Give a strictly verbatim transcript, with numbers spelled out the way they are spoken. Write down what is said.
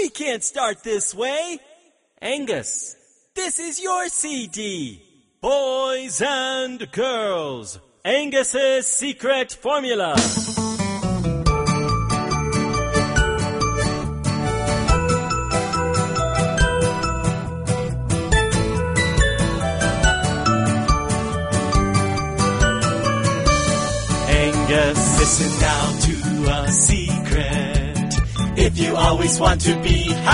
We can't start this way. Angus, this is your C D. Boys and Girls, Angus's Secret Formula. Angus, listen now to a secret. If you always want to be happy,